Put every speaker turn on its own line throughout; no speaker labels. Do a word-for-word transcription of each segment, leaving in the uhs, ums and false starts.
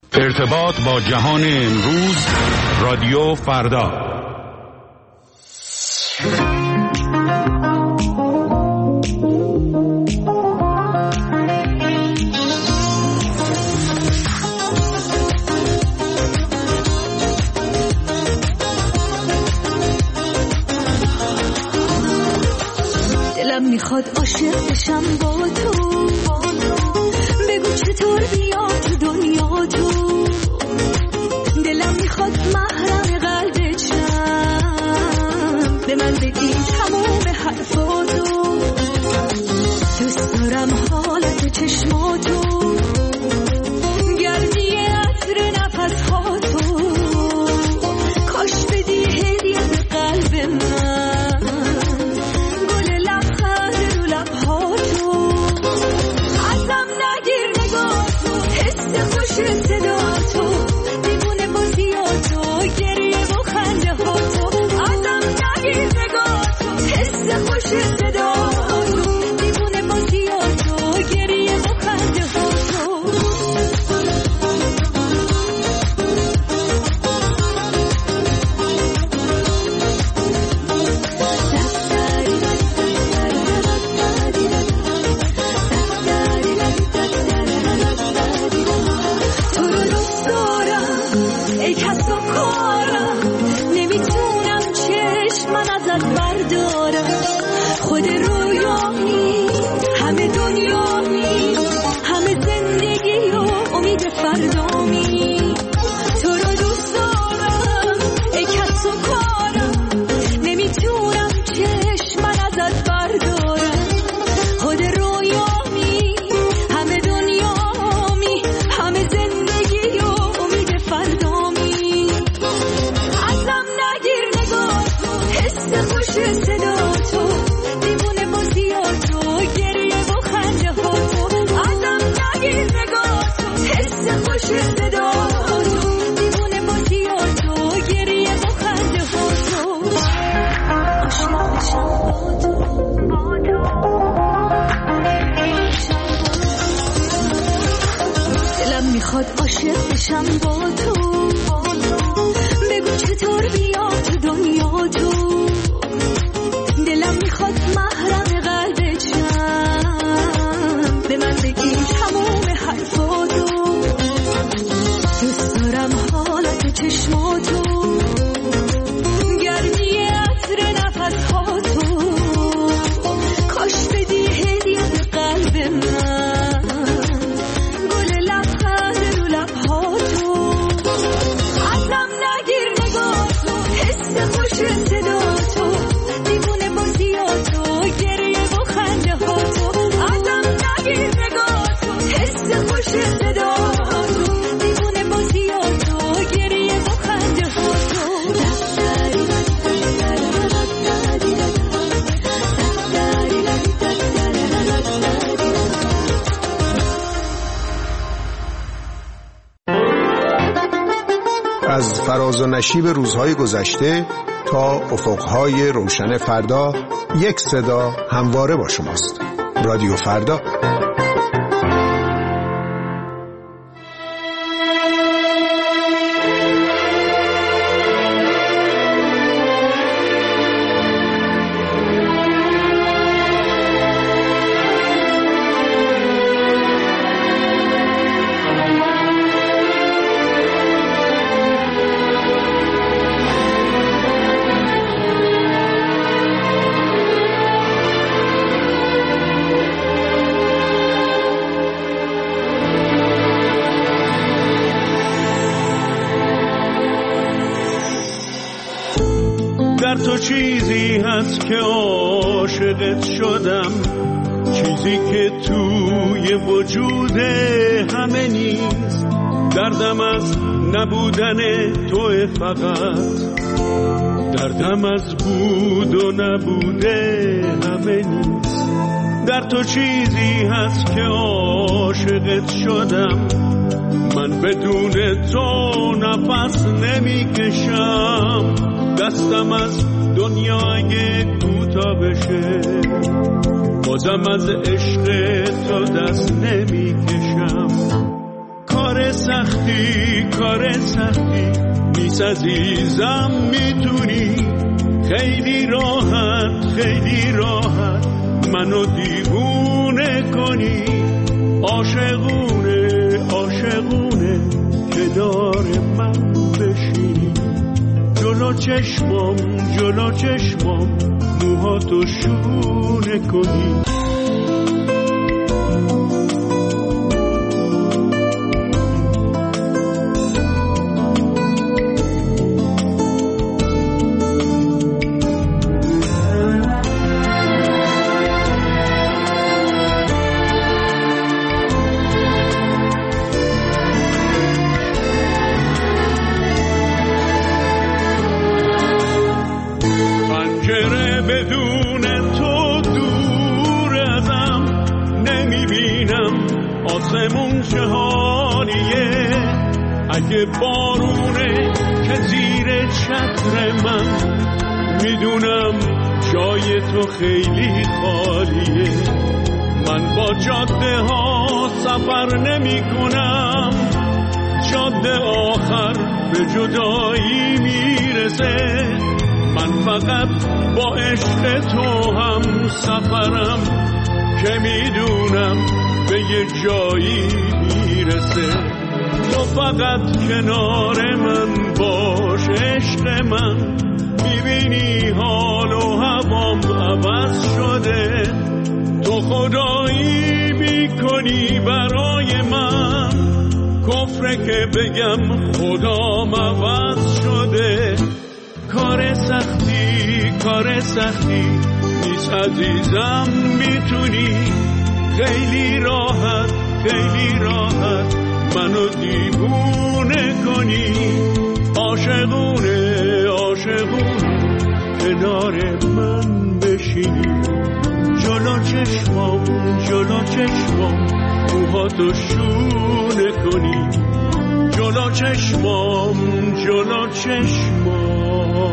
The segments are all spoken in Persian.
ارتباط با جهان امروز، رادیو فردا.
دلم میخواد عاشق بشم با تو، بگو چطور بیام تو دنیا تو. دلم میخواد محرم قلبت شم، به من بگی تموم حرفاتو. دوست دارم حالت چشماتو، گردی عطر نفسهاتو. کاش بدی هدیه به قلب من، گل لبخند رو لبهاتو. ازم نگیر نگاهتو، حس خوش صداتو، دیوونه بازیاتو، گریه و خنده هاتو. ازم نگیر نگاهتو، حس خوش صداتو، دیوونه بازیاتو، گریه و خنده هاتو. تو رو دوست دارم ای کس و کارم، نمیتونم چشم من ازت بردارم. خود رویامی، همه دنیامی، همه زندگی و امید فردامی. تو رو دوست دارم ای کس و کارم، نمیتونم چشم من ازت بردارم. خود رویامی، همه دنیامی، همه زندگی و امید فردامی. ازم نگیر نگاهتو، حس خوش صداتو، دیوونه بازیاتو، گریه و خنده هاتو. ازم نگیر نگاهتو، حس خوش صداتو، دیوونه بازیاتو، گریه و خنده هاتو. عاشق بشم با تو، دلم میخواد عاشق بشم با تو، بگو چطور بیام تو دنیا تو. دلم میخواد محرم قلبت شم، به من بگی تموم حرفاتو. دوست دارم حالت چشماتو، گردی عطر نفسهاتو. کاش بدی هدیه به قلب من، گل لبخند رو لبهاتو. ازم نگیر نگاهتو، حس خوش صداتو، دیوونه بازیاتو، گریه و خنده هاتو. ازم نگیر نگاهتو، حس خوش صداتو، دیوونه بازیاتو، گریه و خنده هاتو.
از فراز و نشیب روزهای گذشته تا افقهای روشن فردا، یک صدا همواره با شماست. رادیو فردا.
در تو چیزی هست که عاشقت شدم، چیزی که توی وجود همه نیست. دردم از نبودن تو فقط، دردم از بود و نبوده همه نیست. در تو چیزی هست که عاشقت شدم، من بدون تو نفس نمی کشم. دستم از دنیا اگه کوتاه بشه، بازم از عشق تو دست نمی کشم. کار کار سختی کار سختی نیست عزیزم، میتونی خیلی راحت خیلی راحت منو دیوونه کنی. عاشقونه عاشقونه کنار من بشینی، جلو چشمام جلو چشمام موهاتو شونه کنی. آسمون چه حالیه، اگه بارونه که زیر چتر من، میدونم جای تو خیلی خالیه. من با جاده ها سفر نمی کنم، جاده آخر به جدایی میرسه. من فقط با عشق تو هم سفرم که میدونم به یه جایی میرسه. تو فقط کنار من باش عشق من، میبینی حال و هوام عوض شده. تو خدایی میکنی برای من، کفره که بگم خدام عوض شده. کار سختی کار سختی نیست عزیزم، میتونی خیلی راحت خیلی راحت منو دیوونه کنی. عاشقونه عاشقونه کنار من بشینی، جلو چشمام جلو چشمام موهاتو شونه کنی. جلو چشمام جلو چشمام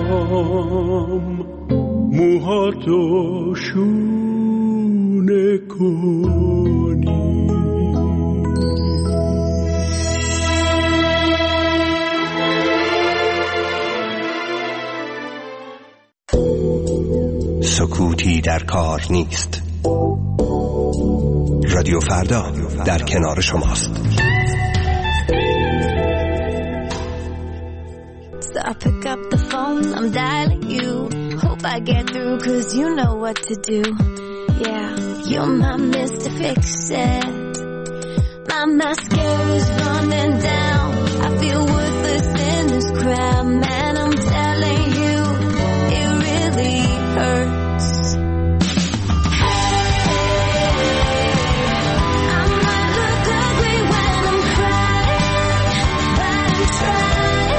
موهاتو شونه کنی.
سکوتی در کار نیست. رادیو فردا در کنار شماست.
So I pick up the phone, I'm dialing you. Hope I get through, cause you know what to do. Yeah, you're my Mister Fix-It. My mascara's running down. I feel worthless in this crowd. Man, I'm telling you, it really hurts. I might look ugly when I'm crying, but I'm trying.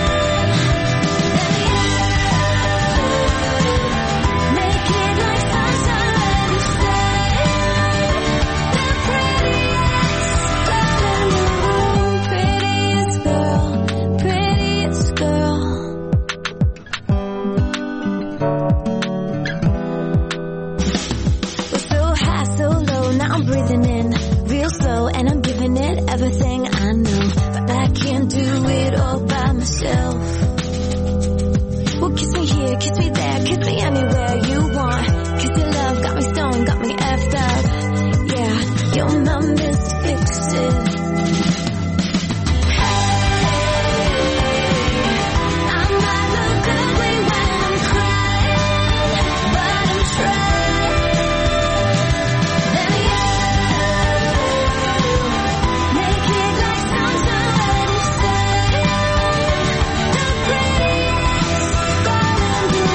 Make it like sunshine and stay. The prettiest girl in the room, prettiest girl, prettiest girl. We're so high, so low, now I'm breathing in real slow, and I'm giving it everything I know, but I can't do it all by myself. Well, kiss me here, kiss me there, kiss me anywhere you want. Kiss your love, got me stoned, got me effed up. Yeah, you're my Mister Fix-It. I might look ugly when I'm crying, but I'm trying. Let me make it like sunshine and stay. The prettiest girl in the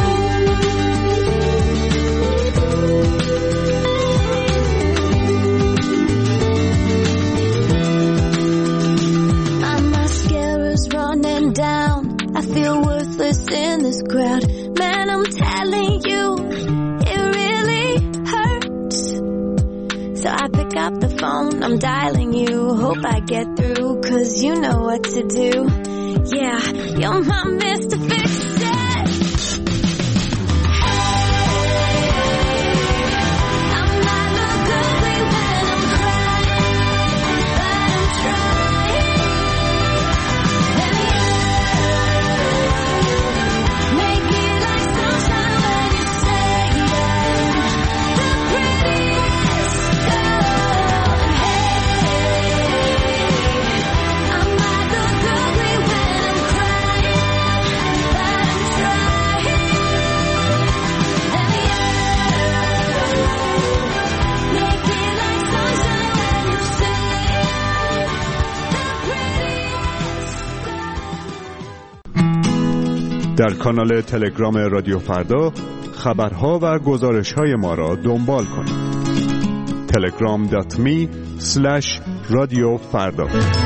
room. My mascara's running down. I feel worthless in this crowd. Man, I'm telling you, it really hurts. So I pick up the phone, I'm dialing you. Hope I get through, cause you know what to do. Yeah, you're my Mister Fix-It. I might look ugly when I'm crying, but I'm trying.
در کانال تلگرام رادیو فردا خبرها و گزارش‌های ما را دنبال کنید. تلگرام دات می اسلش رادیو فردا.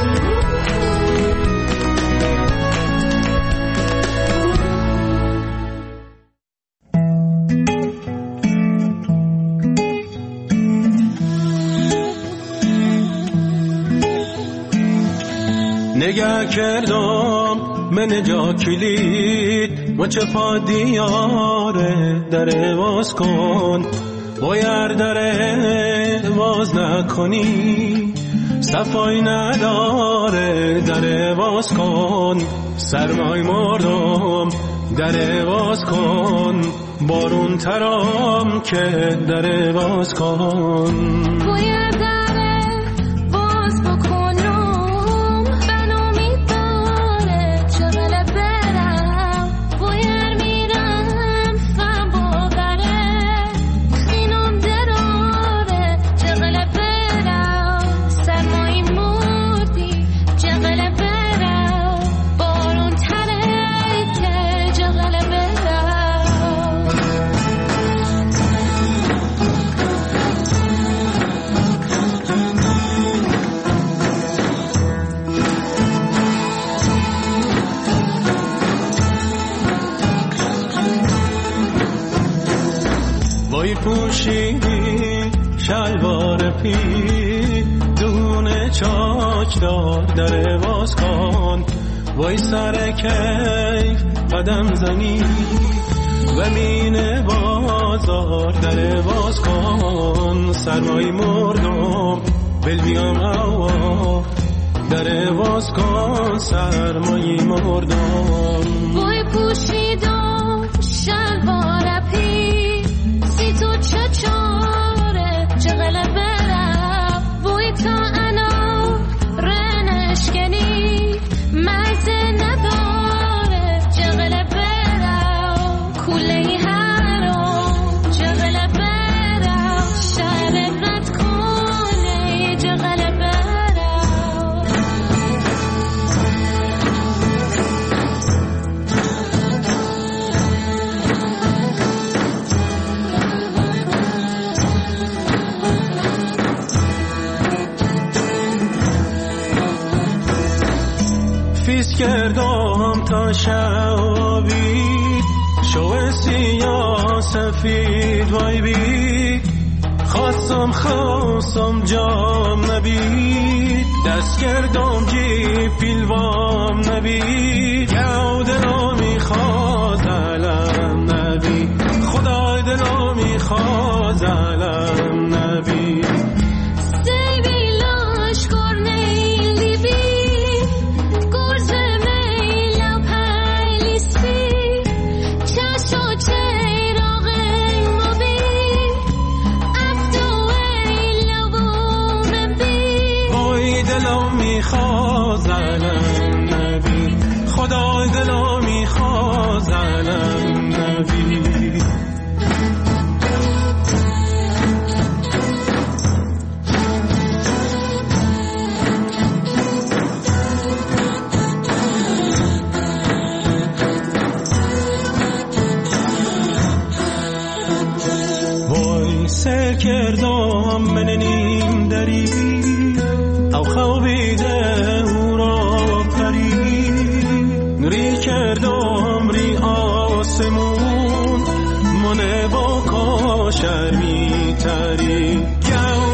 نگه کردم من جا کلید و چه پا دیاره در باز کن باید در باز نکنی صفای نداره در باز کن سرمای مردم در باز کن بارون ترام که در باز کن
باید در باز بکنم بنامی داره چقدر برم باید میرم فهم باقره خینم دراره چقدر برم سرمایی مردی چقدر برم بارون تره که چقدر برم
وای پوشیدی شلوار پی دونه چاک دار در باز کن وای سر کیف قدم زنی و مین بازار در باز کن سرمایی مردم بل بیام هوا در باز کن سرمایی مردم
وای پوشیدم شلوار پی سی تو چه چاره چقدر برم وای تا انا رنشکنی مزه نداره چقدر برم کوله هرم چقدر برم شهر رد کنه چقدر برم
فیس کردم تا شبی شو سیاه سفید وای بی خواستم خواستم جام نبید دست کردم جی پیلوام نبید یو دلو میخواد علم نبید خدای دلو میخواد علم نبید میخواز علم نبی خدای دلو میخواز علم نبی وای سر کردم من نیم دری او خوابیده او را پری نوری کردم ری آسمون منه با کاشر می تری